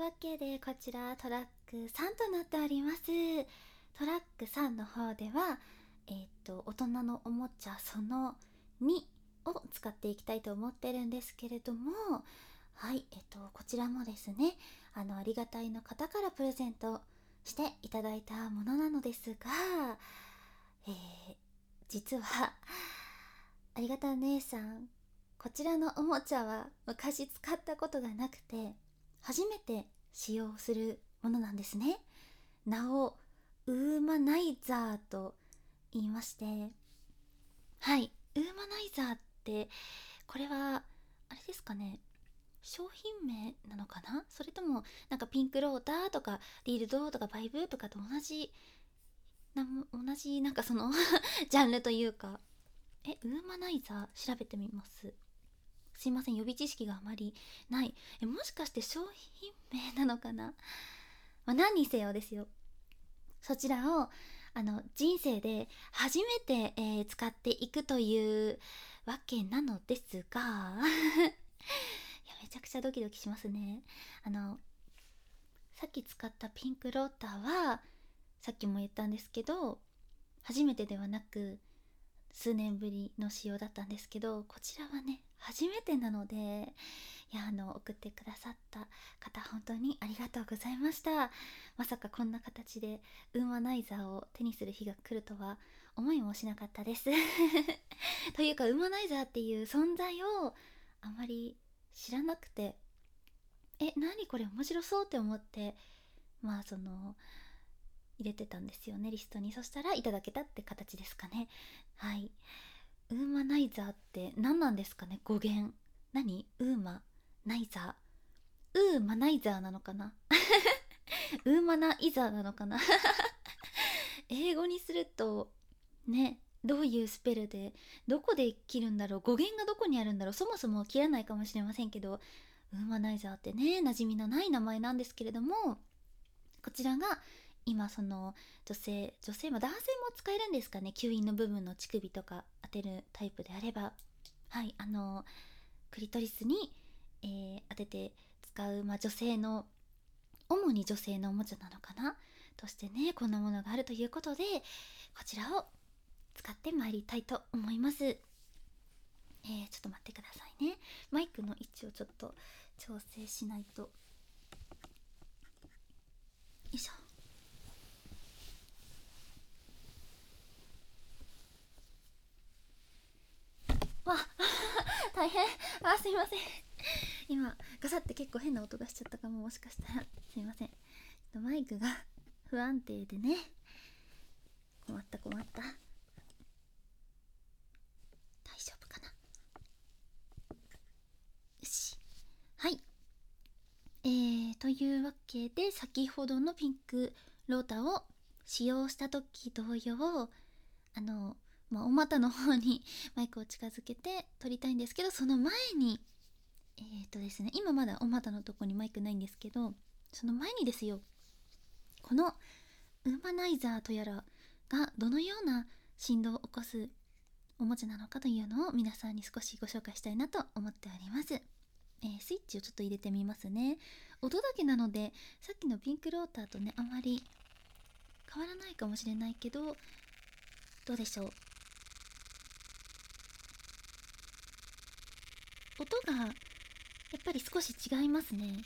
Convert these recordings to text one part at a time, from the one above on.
わけでこちらトラック3となっております。トラック3の方では大人のおもちゃその2を使っていきたいと思ってるんですけれども、はい、こちらもですね、ありがたいの方からプレゼントしていただいたものなのですが、実はありがた姉さん、こちらのおもちゃは昔使ったことがなくて初めて使用するものなんですね。名をウーマナイザーと言いまして、はい、ウーマナイザーってこれはあれですかね、商品名なのかな、それともなんかピンクローターとかリールドとかバイブとかと同じなんかそのジャンルというか、ウーマナイザー調べてみます。すいません、予備知識があまりない。もしかして商品名なのかな。何にせよですよ、そちらを人生で初めて、使っていくというわけなのですがいや、めちゃくちゃドキドキしますね。さっき使ったピンクローターはさっきも言ったんですけど初めてではなく数年ぶりの使用だったんですけど、こちらはね初めてなので、いや送ってくださった方本当にありがとうございました。まさかこんな形でウーマナイザーを手にする日が来るとは思いもしなかったですというかウーマナイザーっていう存在をあまり知らなくて、何これ面白そうって思って、入れてたんですよね、リストに。そしたらいただけたって形ですかね。はい、ウーマナイザーって何なんですかね、語源。ウーマナイザー、ウーマナイザーなのかなウーマナイザーなのかな英語にするとね、どういうスペルでどこで切るんだろう、語源がどこにあるんだろう、そもそも切らないかもしれませんけど、ウーマナイザーってね馴染みのない名前なんですけれども、こちらが今その女性も男性も使えるんですかね、吸引の部分の乳首とか当てるタイプであれば、はい、クリトリスに、当てて使う、女性の主に女性のおもちゃなのかなとしてね、こんなものがあるということでこちらを使ってまいりたいと思います。ちょっと待ってくださいね。マイクの位置をちょっと調整しないと。よいしょ。わ大変。すいません。今ガサって結構変な音がしちゃったかも。もしかしたらすいません。マイクが不安定でね、困った。大丈夫かな。よし。はい、というわけで先ほどのピンクローターを使用した時同様、お股の方にマイクを近づけて撮りたいんですけど、その前にですね、今まだお股のとこにマイクないんですけど、その前にですよ、このウーマナイザーとやらがどのような振動を起こすおもちゃなのかというのを皆さんに少しご紹介したいなと思っております。スイッチをちょっと入れてみますね。音だけなのでさっきのピンクローターとねあまり変わらないかもしれないけど、どうでしょう。音がやっぱり少し違いますね。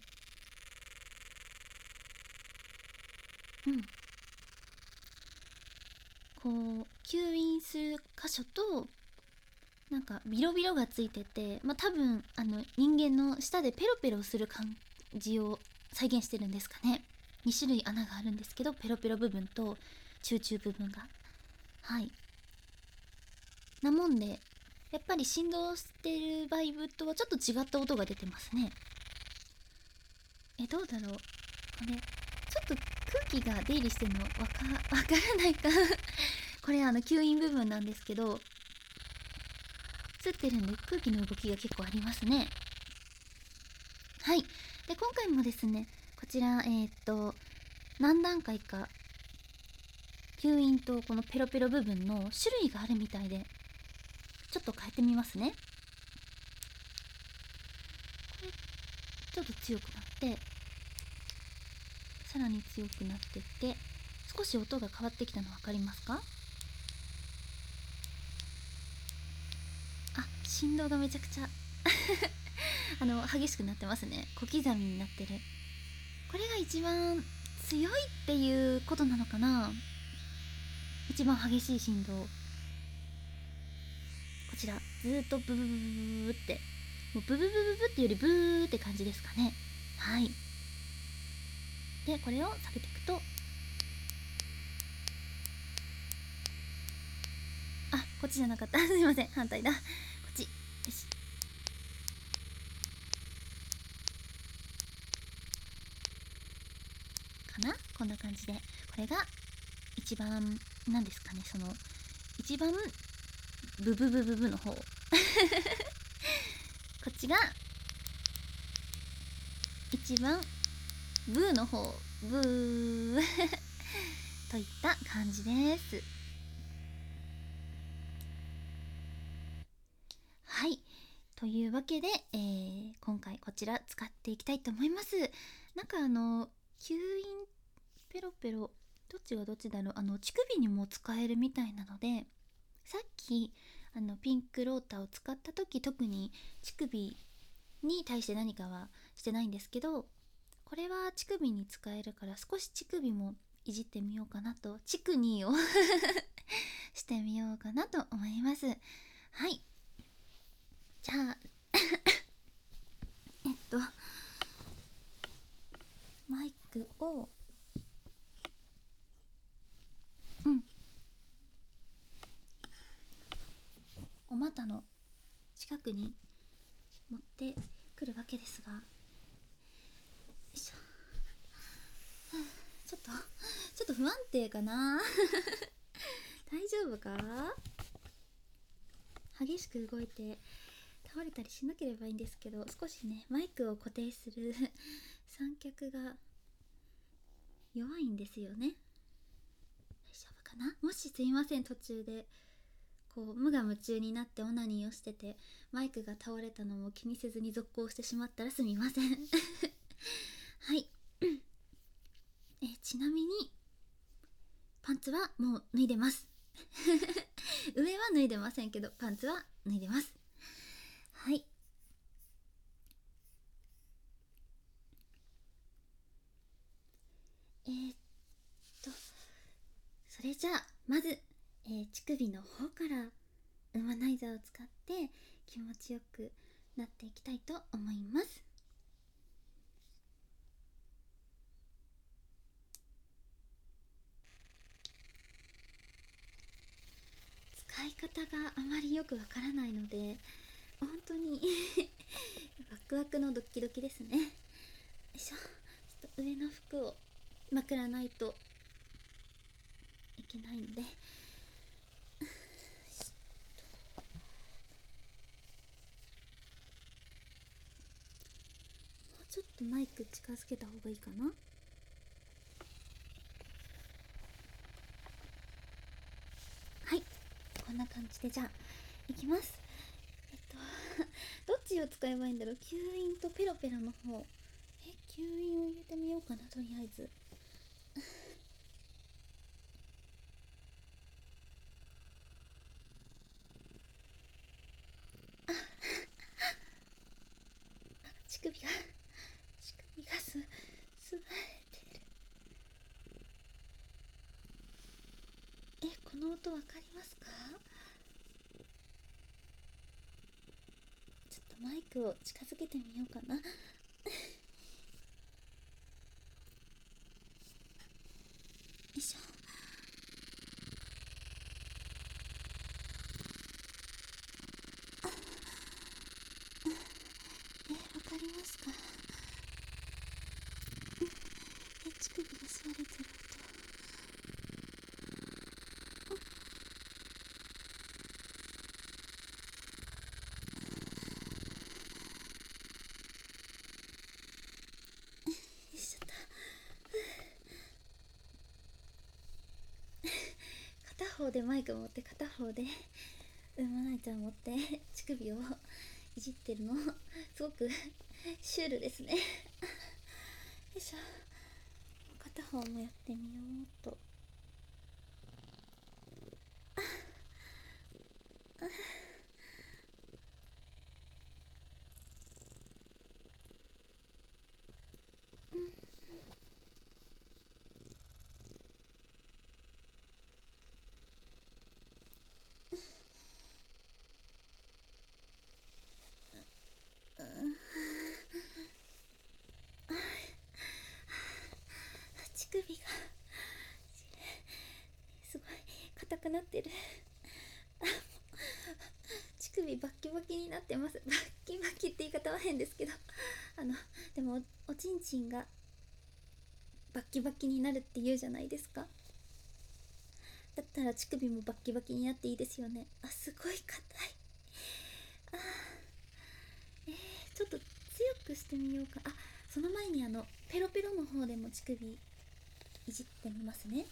こう吸引する箇所となんかビロビロがついてて、多分人間の舌でペロペロする感じを再現してるんですかね。2種類穴があるんですけど、ペロペロ部分とチューチュー部分が、はいなもんで、やっぱり振動してるバイブとはちょっと違った音が出てますね。どうだろう、これちょっと空気が出入りしてるのわからないかこれ吸引部分なんですけど、映ってるんで空気の動きが結構ありますね。はい。で今回もですね、こちら何段階か吸引とこのペロペロ部分の種類があるみたいで、ちょっと変えてみますね。これちょっと強くなって、 さらに強くなってって、少し音が変わってきたの分かりますか？あ、振動がめちゃくちゃ激しくなってますね。小刻みになってる。これが一番強いっていうことなのかな。一番激しい振動、こちらずーっとブブブブブブって、もうブブブブブっていうよりブーって感じですかね。はい。でこれを下げていくと、あ、こっちじゃなかったすいません、反対だ、こっち。よし、かな、こんな感じで、これが一番なんですかね、その一番ブブブブブの方こっちが一番ブーの方、ブーといった感じです。はい、というわけで、今回こちら使っていきたいと思います。なんか吸引ペロペロ、どっちがどっちだろう、乳首にも使えるみたいなので、さっきピンクローターを使った時、特に乳首に対して何かはしてないんですけど、これは乳首に使えるから、少し乳首もいじってみようかなと、乳首をしてみようかなと思います。はい、じゃあマイクをお股の近くに持ってくるわけですが、よいしょ、ちょっと不安定かな大丈夫か？激しく動いて倒れたりしなければいいんですけど、少しね、マイクを固定する三脚が弱いんですよね。大丈夫かな？もしすいません、途中でこう無我夢中になってオナニーをしててマイクが倒れたのも気にせずに続行してしまったらすみませんはいちなみにパンツはもう脱いでます上は脱いでませんけど、パンツは脱いでます。はい、えー、っとそれじゃあまず、乳首の方からウーマナイザーを使って気持ちよくなっていきたいと思います。使い方があまりよくわからないので本当にワクワクのドキドキですね。よいしょ、ちょっと上の服をまくらないといけないので、もうちょっとマイク近づけた方がいいかな。はい、こんな感じで、じゃあいきます。どっちを使えばいいんだろう。吸引とペロペロの方、吸引を入れてみようかな、とりあえず。乳首が吸われてる。この音わかりますか？ちょっとマイクを近づけてみようかなよいしょ。わかりますか？乳首が吸われてる音。よいしょっと。片方でマイク持って片方でウーマナイザー持って乳首をいじってるのすごくシュールですねよいしょ。 片方もやってみようっと。乳首がすごい硬くなってる。乳首バッキバキになってます。バッキバキって言い方は変ですけど、でもおちんちんがバッキバキになるって言うじゃないですか。だったら乳首もバッキバキになっていいですよね。あ、すごい硬い。あちょっと強くしてみようか。あ、その前にペロペロの方でも乳首いじってみますね。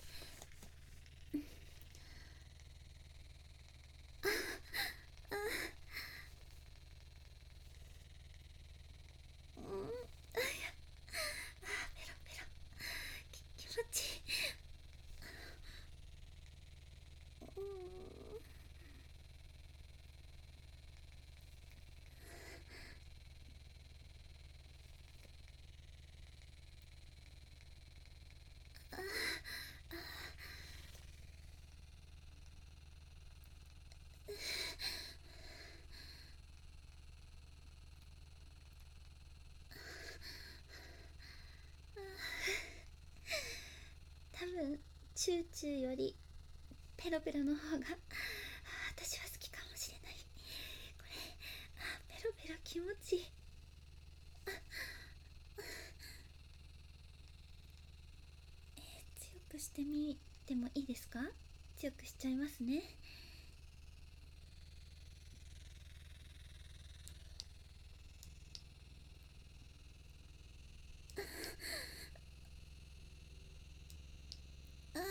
ペロペロ気持ちいい。多分チューチューよりペロペロの方が私は好きかもしれない。これペロペロ気持ちいい。強くしてみてもいいですか？強くしちゃいますね。あ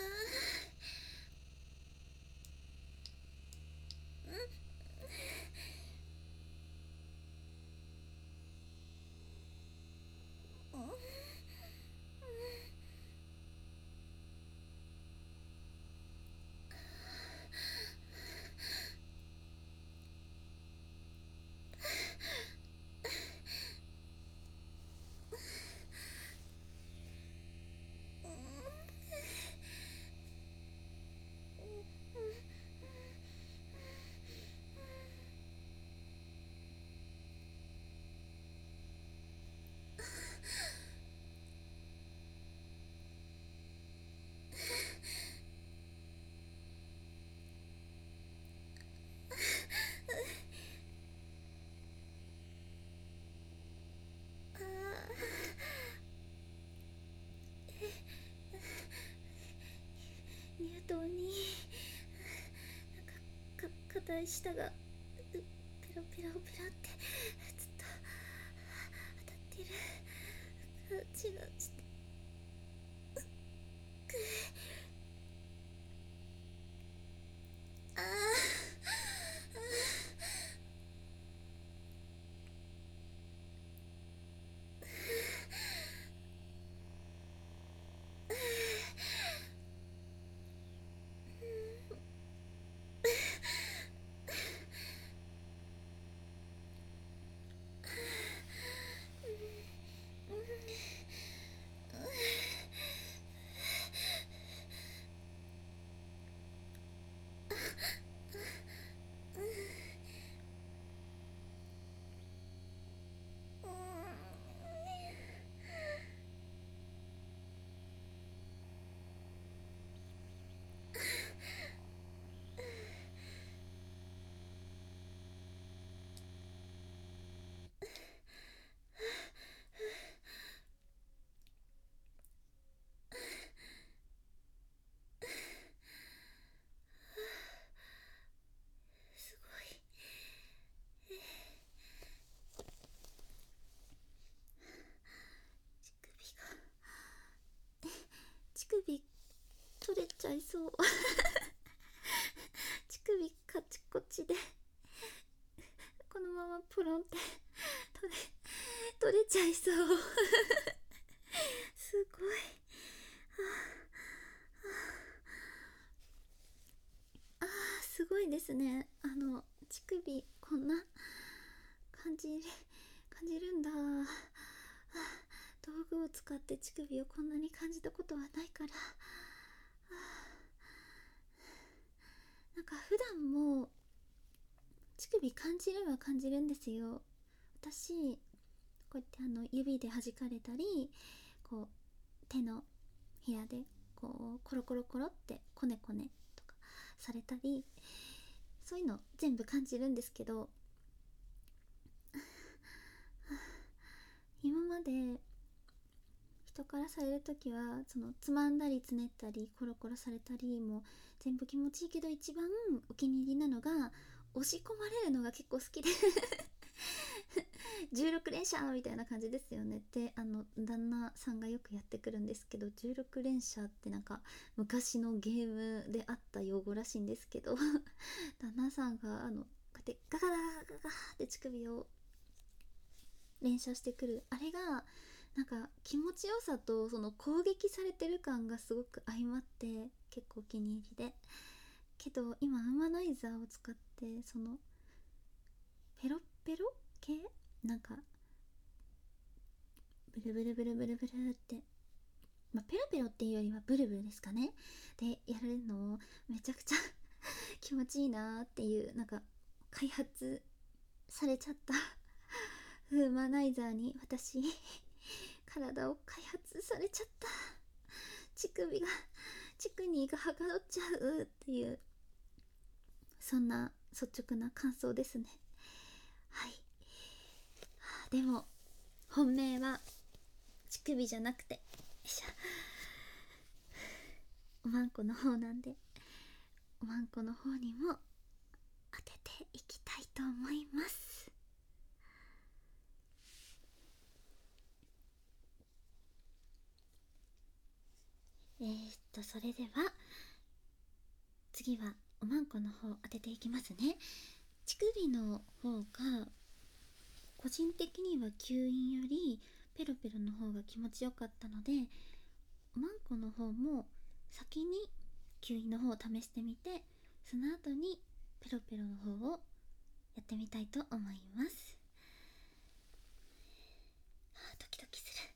乳頭に硬い舌がペロペロペロってずっと当たってる感じがして。あすごい。乳首取れちゃいそう。乳首カチコチでこのままポロンって取れちゃいそう。すごい。 ごいですね。乳首こんな感じるんだ。道具を使って乳首をこんなに感じたことはないから。なんか普段も乳首感じるは感じるんですよ。私こうやって指で弾かれたり、こう手のひらでこうコロコロコロってこねこねとかされたり、そういうの全部感じるんですけど、今まで人からされる時はそのつまんだりつねったりコロコロされたりも全部気持ちいいけど、一番お気に入りなのが押し込まれるのが結構好きで16連射みたいな感じですよねって旦那さんがよくやってくるんですけど、16連射ってなんか昔のゲームであった用語らしいんですけど旦那さんがこうやってガガガガガガって乳首を連射してくるあれがなんか気持ちよさとその攻撃されてる感がすごく相まって結構お気に入りで、けど今ウーマナイザーを使ってそのペロッペロ系なんかブルブルブルブルブルって、ペロペロっていうよりはブルブルですかね、でやられるのをめちゃくちゃ気持ちいいなっていう、なんか開発されちゃったウーマナイザーに私体を開発されちゃった。乳首が乳首がはがどっちゃうっていう、そんな率直な感想ですね。はい。でも本命は乳首じゃなくて、よいしょ、おまんこの方なんで、おまんこの方にも当てていきたいと思います。それでは次はおまんこの方当てていきますね。乳首の方が個人的には吸引よりペロペロの方が気持ちよかったので、おまんこの方も先に吸引の方を試してみて、その後にペロペロの方をやってみたいと思います。ドキドキする。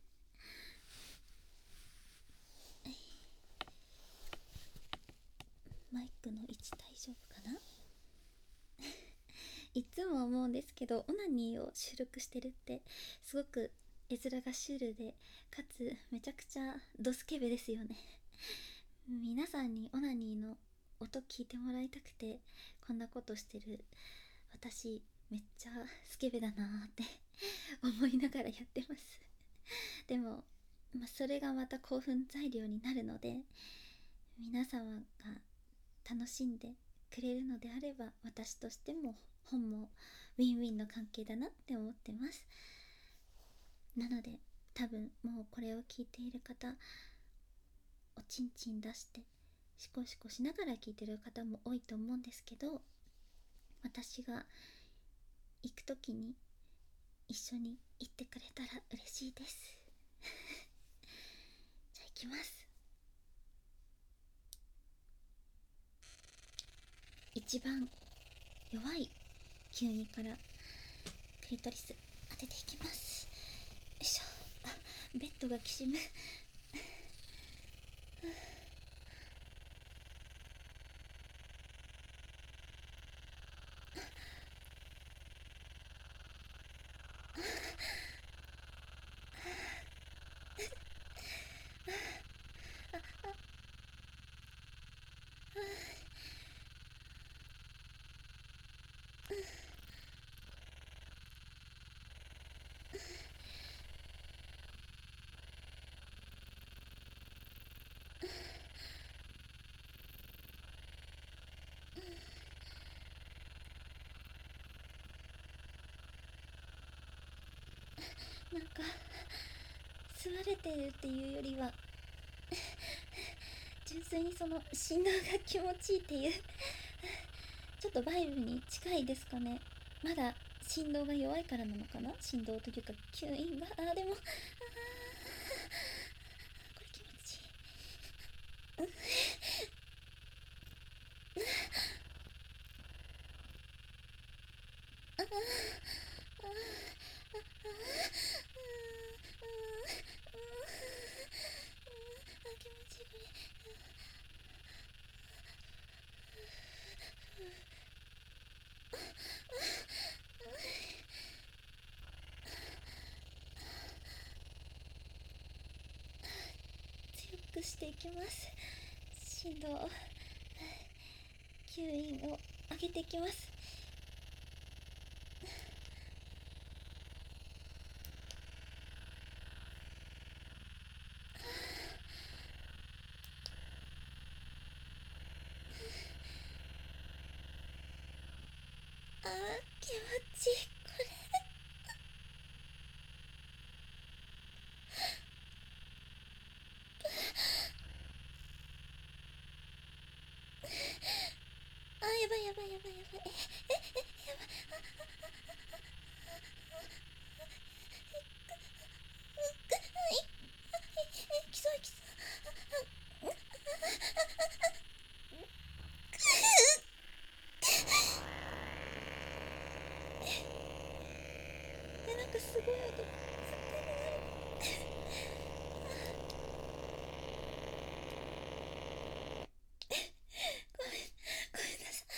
マイクの位置大丈夫かないつも思うんですけど、オナニーを収録してるってすごく絵面がシュールで、かつめちゃくちゃドスケベですよね。皆さんにオナニーの音聞いてもらいたくてこんなことしてる私、めっちゃスケベだなーって思いながらやってます。でも、それがまた興奮材料になるので、皆様が楽しんでくれるのであれば、私としても本もウィンウィンの関係だなって思ってます。なので多分もうこれを聞いている方、おちんちん出してシコシコしながら聞いてる方も多いと思うんですけど、私が行く時に一緒に行ってくれたら嬉しいですじゃあ行きます。一番弱い吸引からクリトリス当てていきます。よいしょ。ベッドがきしむなんか吸われてるっていうよりは純粋にその振動が気持ちいいっていうちょっとバイブに近いですかね。まだ振動が弱いからなのかな、振動というか吸引が。でもこれ気持ちいい。 強くしていきます。振動、吸引を上げていきます。あー、気持ちいい。これあー、やばいやばいやばいやばい。やばい。きそうきそうなんかすごい音がごめんなさ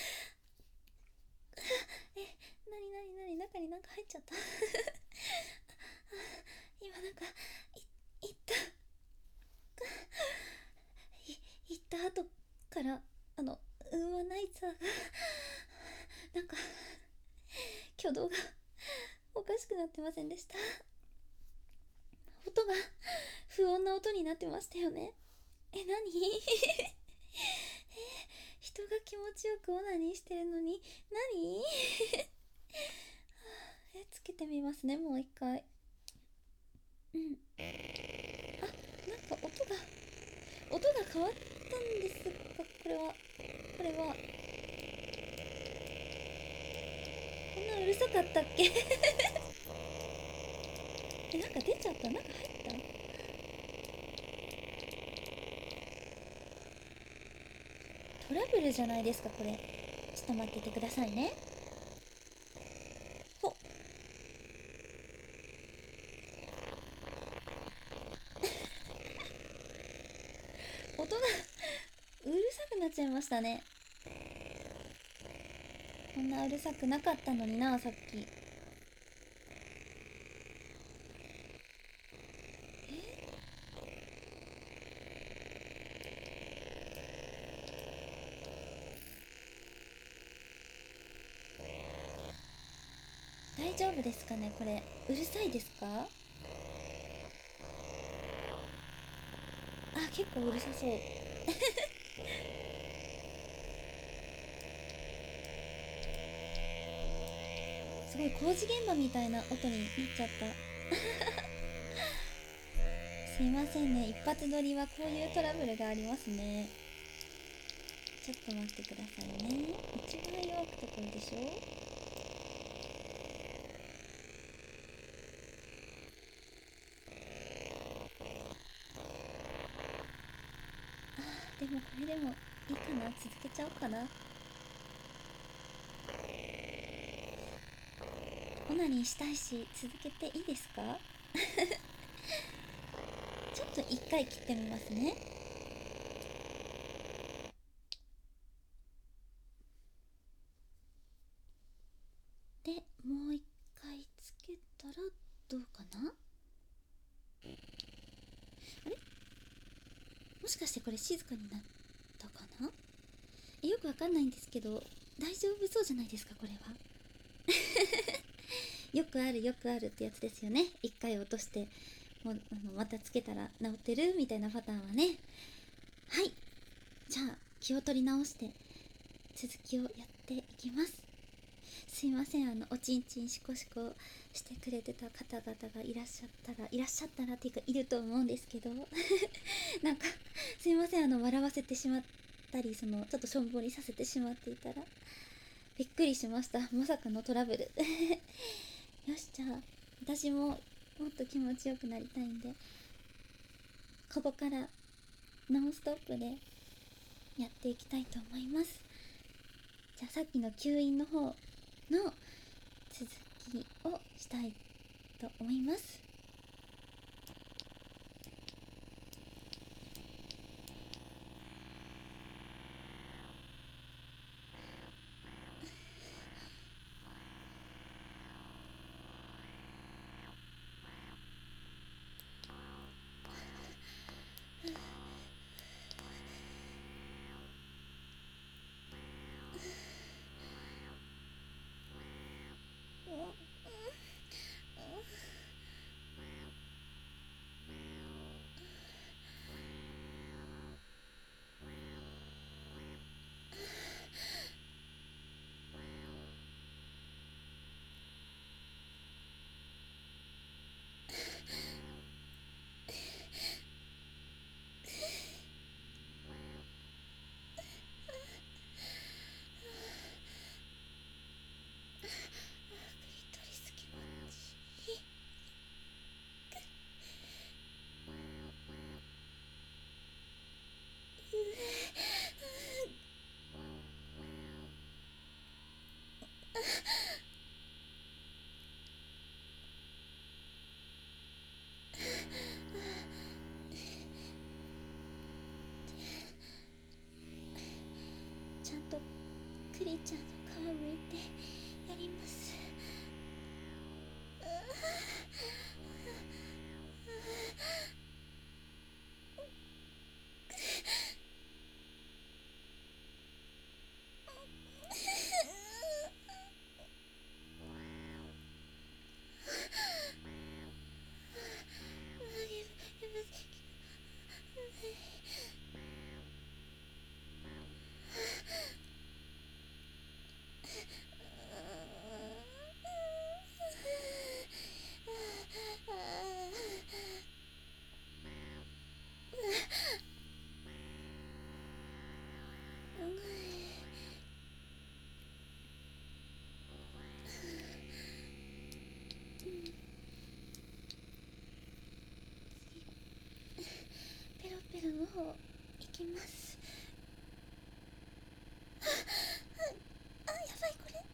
い。なに中になんか入っちゃった今なんかいった行った後からウーマナイザーがなんか挙動がおかしくなってませんでした？音が不穏な音になってましたよね。何人が気持ちよくオナニーしてるのに何つけてみますね、もう一回。うん。あ、なんか音が変わったんですが、これはこんなうるさかったっけなんか出ちゃった、なんか入ったトラブルじゃないですかこれ。ちょっと待っててくださいね。ほっ音がうるさくなっちゃいましたね。こんなうるさくなかったのにな、さっき。大丈夫ですかね、これうるさいですか？結構うるさそうすごい工事現場みたいな音になっちゃったすいませんね、一発撮りはこういうトラブルがありますね。ちょっと待ってくださいね。一番弱くところでしょ。でもこれでもいいかな、続けちゃおうかな。オナニーしたいし続けていいですかちょっと一回切ってみますね。でもう一回つけたらどうかな。あれ、もしかしてこれ静かになったかな。よくわかんないんですけど大丈夫そうじゃないですかこれはよくあるよくあるってやつですよね。一回落としてもうまたつけたら治ってるみたいなパターンはね。はい、じゃあ気を取り直して続きをやっていきます。すいません、おちんちんしこしこしてくれてた方々がいらっしゃったらっていうかいると思うんですけどなんかすいません、笑わせてしまったりちょっとしょんぼりさせてしまっていたらびっくりしました。まさかのトラブルよし、じゃあ私ももっと気持ちよくなりたいんで、ここからノンストップでやっていきたいと思います。じゃあさっきの吸引の方の続きをしたいと思います。 ちゃんの皮むいてやります。ペロペロの方いきます。あ、やばいこれ。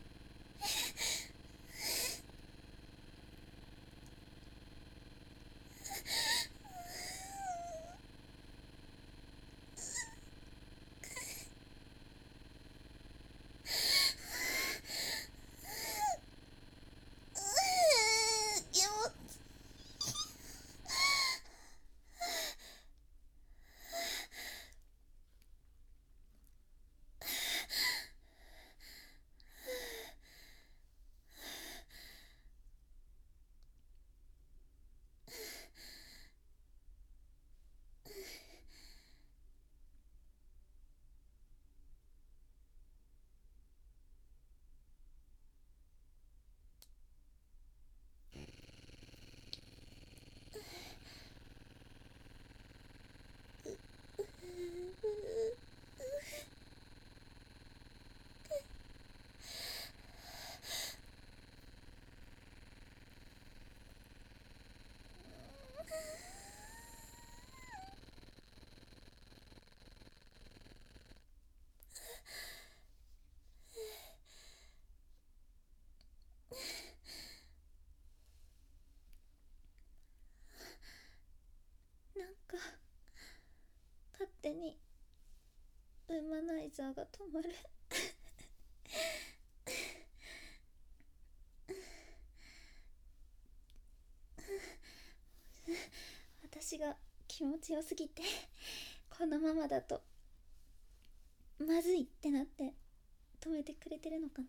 なんか勝手にウーマナイザーが止まる。私が気持ちよすぎてこのままだとまずいってなって止めてくれてるのかな。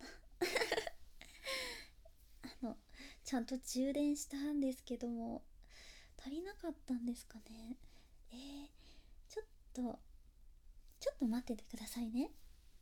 ちゃんと充電したんですけども足りなかったんですかね。ちょっと待っててくださいね。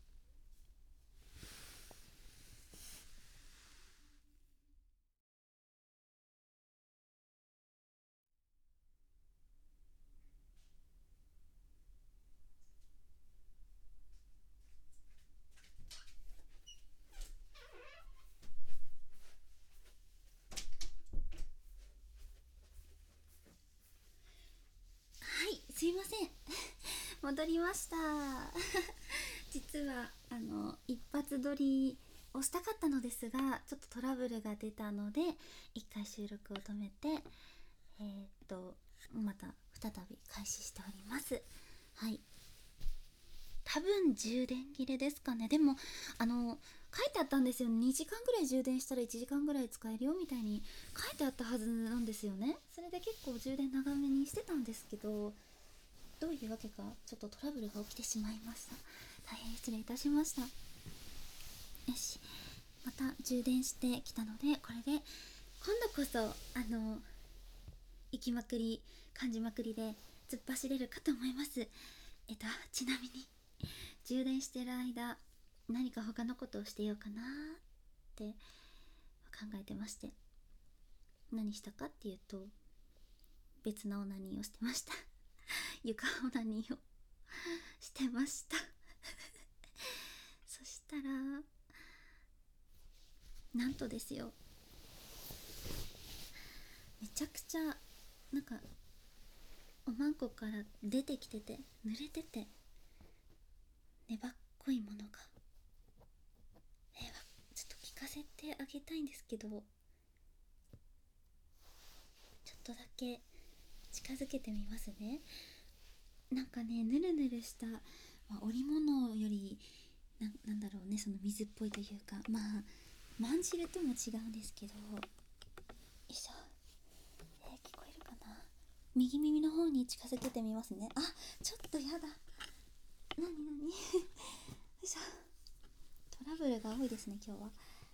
はい、すいません。戻りました。実は一発撮りをしたかったのですがちょっとトラブルが出たので一回収録を止めてまた再び開始しております。はい、多分充電切れですかね。でも書いてあったんですよ。2時間ぐらい充電したら1時間ぐらい使えるよみたいに書いてあったはずなんですよね。それで結構充電長めにしてたんですけどどういうわけかちょっとトラブルが起きてしまいました。大変失礼いたしました。よし、また充電してきたのでこれで今度こそ行きまくり感じまくりで突っ走れるかと思います。ちなみに充電してる間何か他のことをしてようかなって考えてまして、何したかっていうと別なオナニーをしてました。床オナニーをしてました。そしたらなんとですよ、めちゃくちゃなんかおまんこから出てきてて濡れてて粘っこいものが、ちょっと聞かせてあげたいんですけど、ちょっとだけ近づけてみますね。なんかね、ぬるぬるした、織物よりなんだろうね、その水っぽいというか、まあまんじるとも違うんですけど、よいしょ、聞こえるかな。右耳の方に近づけてみますね。あ、ちょっとやだ。なによいしょ。トラブルが多いですね今日は。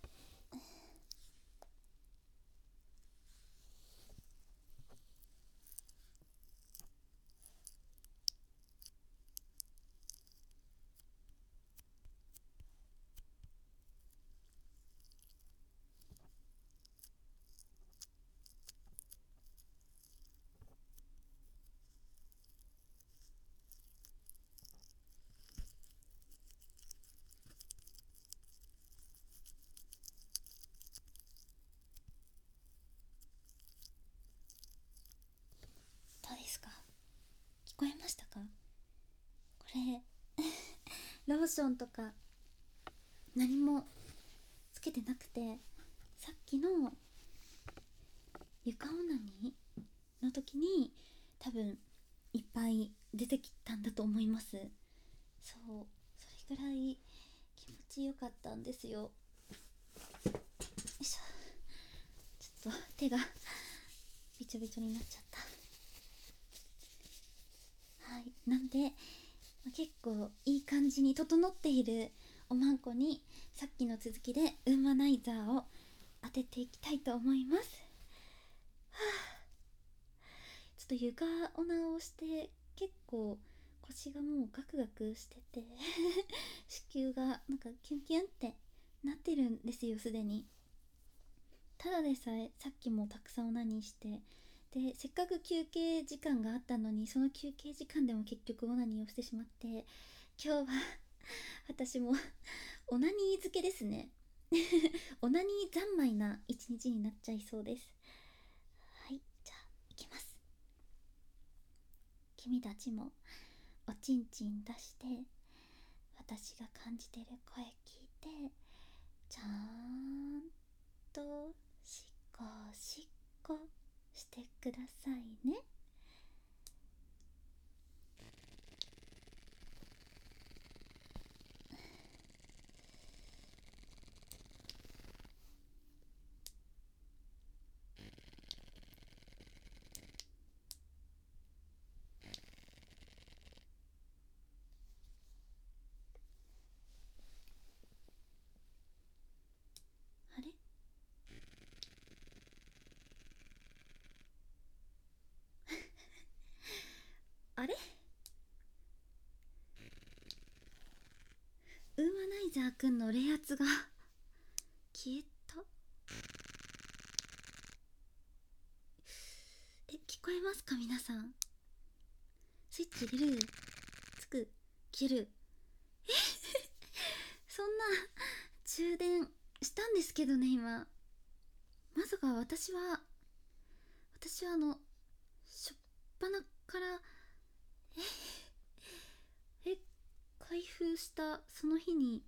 どうですか、聞こえましたか。これローションとか何もつけてなくて、さっきの床オナニーの時に多分いっぱい出てきたんだと思います。そう、それぐらい気持ちよかったんですよ。よいしょ、ちょっと手がびちょびちょになっちゃった。はい、なんで結構いい感じに整っているおまんこにさっきの続きでウーマナイザーを当てていきたいと思います。ちょっと床オナをして結構腰がもうガクガクしてて子宮がなんかキュンキュンってなってるんですよすでに。ただでさえさっきもたくさんオナニーして、でせっかく休憩時間があったのに、その休憩時間でも結局オナニーをしてしまって、今日は私もオナニー漬けですねオナニー三昧な一日になっちゃいそうです。はい、じゃあいきます。君たちもおちんちん出して、私が感じてる声聞いて、ちゃんとしこしこしてくださいね。あれあれ、ウーマナイザーくんの冷圧が消えた。聞こえますか皆さん。スイッチ入れる、つく、消える。そんな充電したんですけどね今。まさか私はしょっぱなからえ開封したその日に、い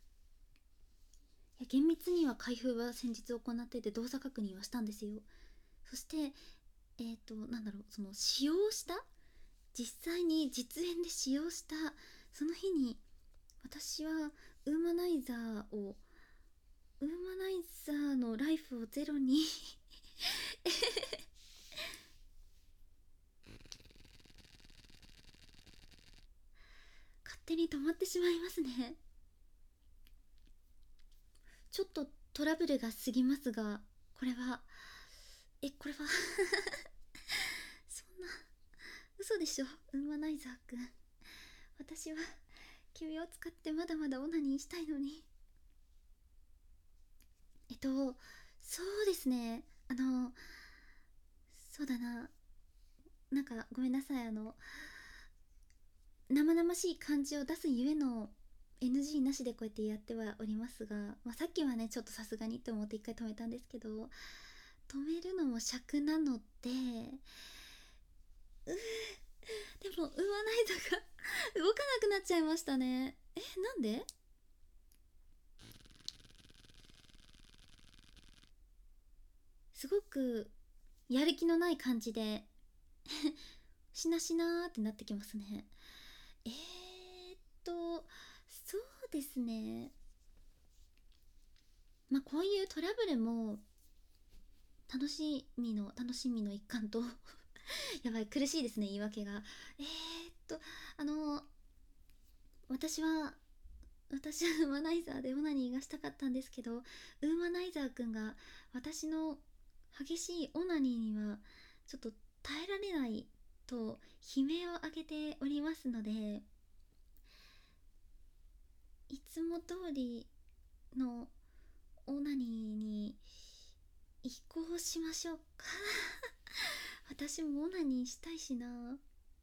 や厳密には開封は先日行ってて動作確認はしたんですよ。そしてなんだろう、その使用した実際に実演で使用したその日に、私はウーマナイザーのライフをゼロに勝手に止まってしまいますね。ちょっとトラブルが過ぎますが、これはそんな、嘘でしょウーマナイザーくん。私は君を使ってまだまだオナニーしたいのに。そうですね、そうだな、なんかごめんなさい、生々しい感じを出すゆえの NG なしでこうやってやってはおりますが、さっきはねちょっとさすがにと思って一回止めたんですけど、止めるのも尺なので、でもウーマナイザーが動かなくなっちゃいましたね。なんで。すごくやる気のない感じでしなしなーってなってきますね。そううですね。まあこういうトラブルも楽しみの一環とやばい、苦しいですね、言い訳が。えーっとあの私はウーマナイザーでオナニーがしたかったんですけど、ウーマナイザーくんが私の激しいオナニーにはちょっと耐えられないと悲鳴を上げておりますので、いつも通りのオナニーに移行しましょうか。私もオナニーしたいしな。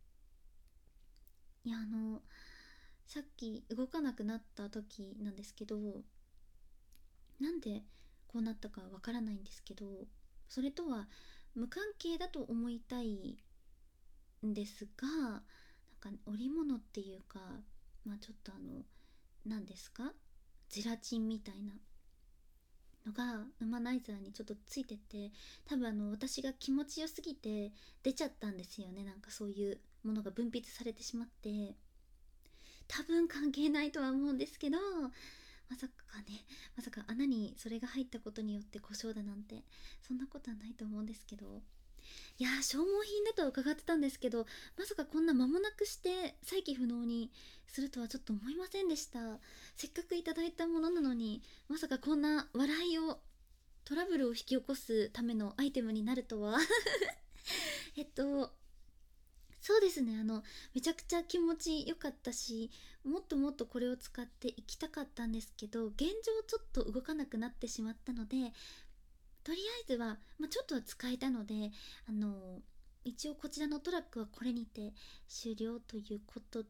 いや、さっき動かなくなった時なんですけど、なんでこうなったかわからないんですけど、それとは無関係だと思いたいんですが、なんか織物っていうか、まあちょっと何ですか、ゼラチンみたいなのがウマナイザーにちょっとついてて、多分私が気持ちよすぎて出ちゃったんですよね。なんかそういうものが分泌されてしまって、多分関係ないとは思うんですけど、まさかね、まさか穴にそれが入ったことによって故障だなんて、そんなことはないと思うんですけど、いやー、消耗品だとは伺ってたんですけど、まさかこんな間もなくして再起不能にするとはちょっと思いませんでした。せっかくいただいたものなのに、まさかこんな笑いを、トラブルを引き起こすためのアイテムになるとは。えっとそうですね、めちゃくちゃ気持ちよかったし、もっともっとこれを使っていきたかったんですけど、現状ちょっと動かなくなってしまったので、とりあえずは、まあ、ちょっとは使えたので、一応こちらのトラックはこれにて終了ということで。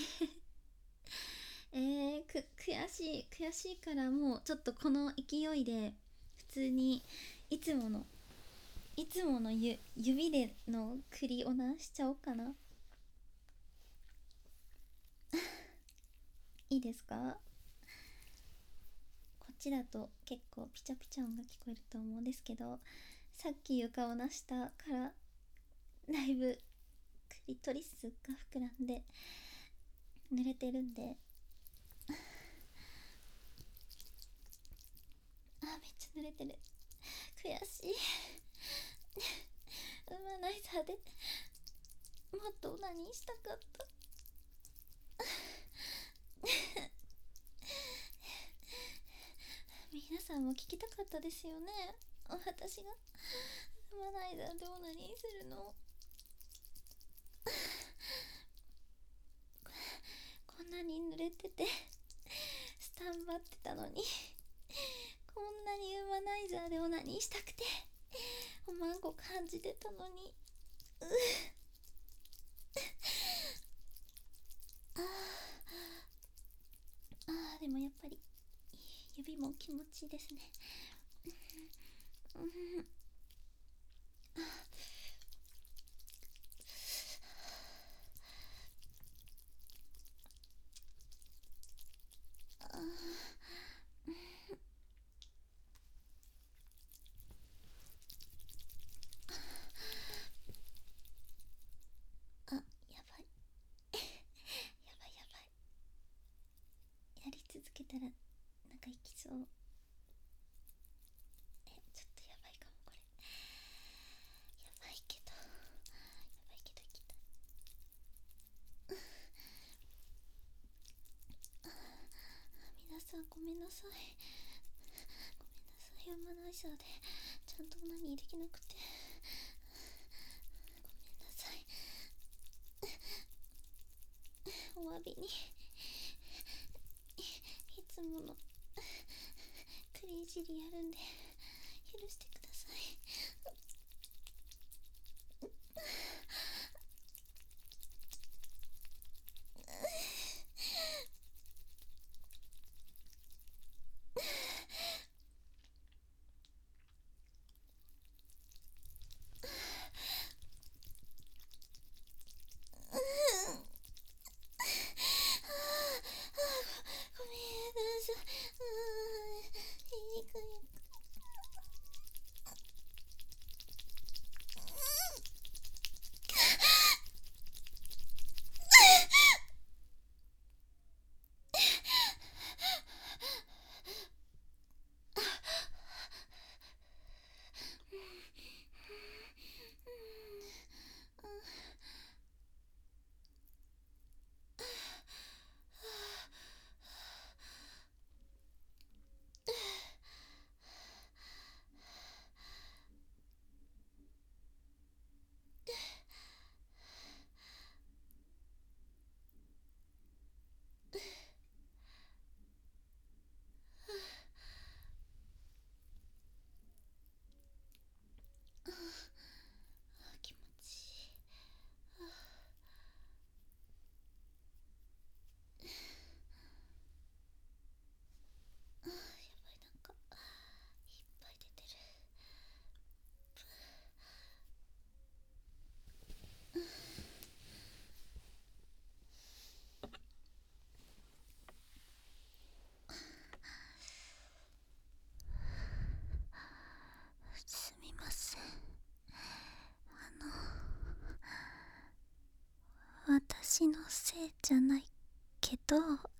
悔しいからもうちょっとこの勢いで普通にいつもの指でのクリオナしちゃおうかな。いいですか？こっちだと結構ピチャピチャ音が聞こえると思うんですけど、さっき床をなしたからだいぶクリトリスが膨らんで濡れてるんで、めっちゃ濡れてる。悔しい。ウーマナイザーでもっと何したかった。皆さんも聞きたかったですよね、私がウーマナイザーでオナニーするの。こんなに濡れててスタンバってたのに、こんなにウーマナイザーでオナニーしたくておまんこ感じてたのに、でもやっぱり指も気持ちいいですね。やばいやばい、やり続けたらなんかいきそう。ちょっとやばいかもこれ。やばいけどいきたい。皆さんごめんなさい、ウーマナイザーでちゃんとオナニーできなくてごめんなさい。お詫びにいつものクリいじりやるんで許してください。ごめんなさい。いいかよ。 私のせいじゃないけど、